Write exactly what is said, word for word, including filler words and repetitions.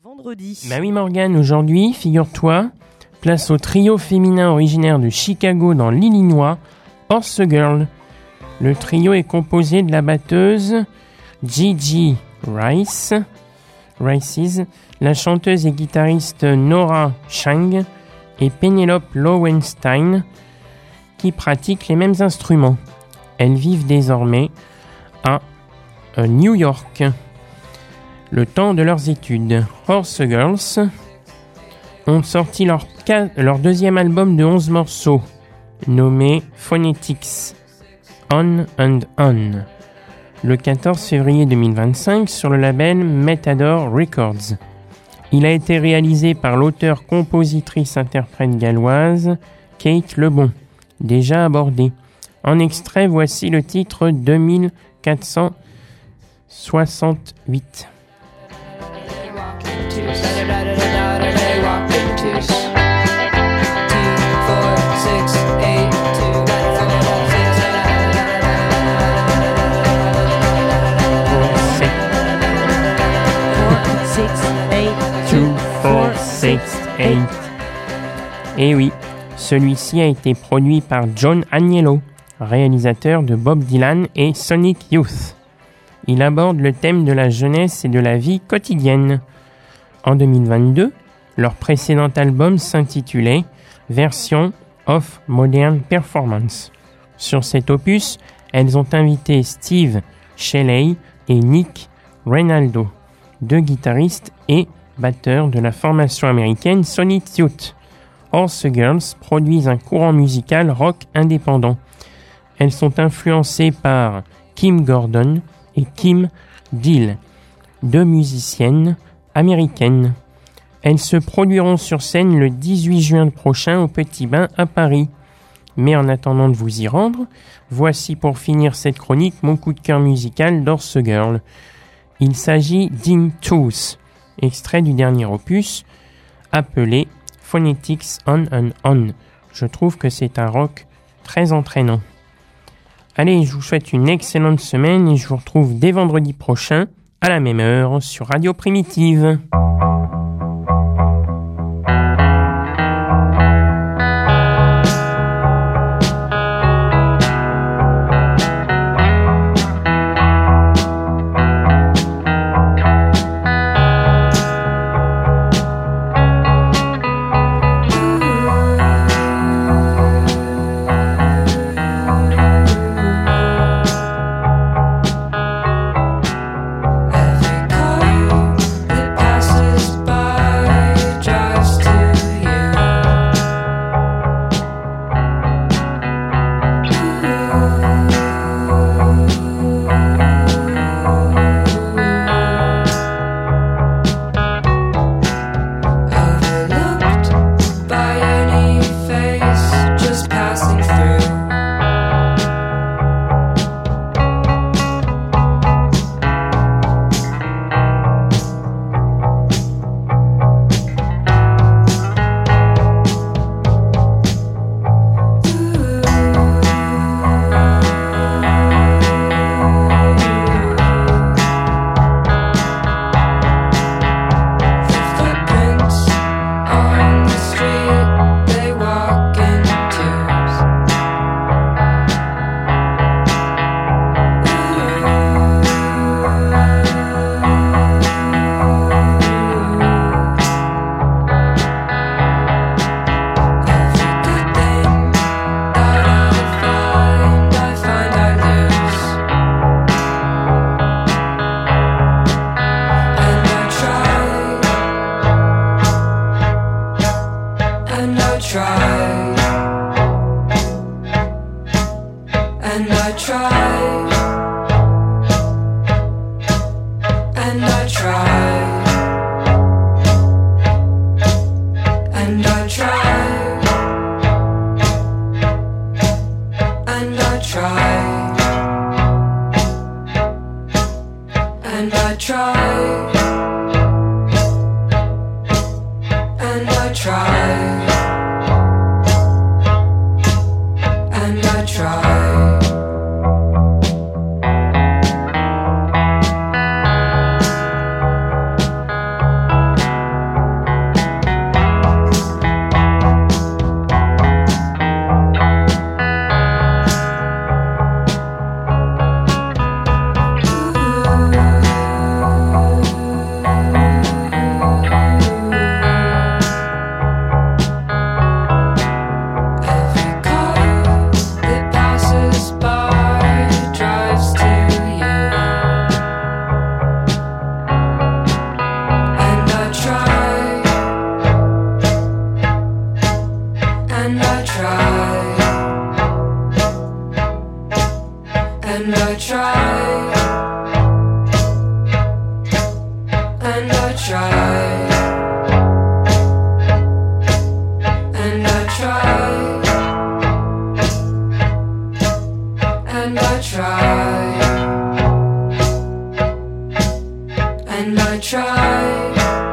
vendredi. Bah oui Morgane, aujourd'hui, figure-toi, place au trio féminin originaire de Chicago dans l'Illinois, Horse Girl. Le trio est composé de la batteuse Gigi Rice, Rices, la chanteuse et guitariste Nora Chang et Penelope Lowenstein qui pratiquent les mêmes instruments. Elles vivent désormais à New York, le temps de leurs études. Horse Girls ont sorti leur, ca- leur deuxième album de onze morceaux, nommé Phonetics, On and On, le quatorze février deux mille vingt-cinq sur le label Metador Records. Il a été réalisé par l'auteure-compositrice-interprète galloise Kate Lebon, déjà abordée. En extrait, voici le titre deux mille quatre cent soixante-huit. Et oui, celui-ci a été produit par John Agnello, réalisateur de Bob Dylan et Sonic Youth. Il aborde le thème de la jeunesse et de la vie quotidienne. En deux mille vingt-deux, leur précédent album s'intitulait Version of Modern Performance. Sur cet opus, elles ont invité Steve Shelley et Nick Reynaldo, deux guitaristes et batteurs de la formation américaine Sonic Youth. Horse Girls produisent un courant musical rock indépendant. Elles sont influencées par Kim Gordon et Kim Deal, deux musiciennes américaines. Elles se produiront sur scène le dix-huit juin prochain au Petit Bain à Paris. Mais en attendant de vous y rendre, voici pour finir cette chronique mon coup de cœur musical d'Horse Girl. Il s'agit d'In Tooth, extrait du dernier opus, appelé Phonetics On and On. Je trouve que c'est un rock très entraînant. Allez, je vous souhaite une excellente semaine et je vous retrouve dès vendredi prochain, à la même heure, sur Radio Primitive. Passes tried, and I tried, and I tried, and I tried.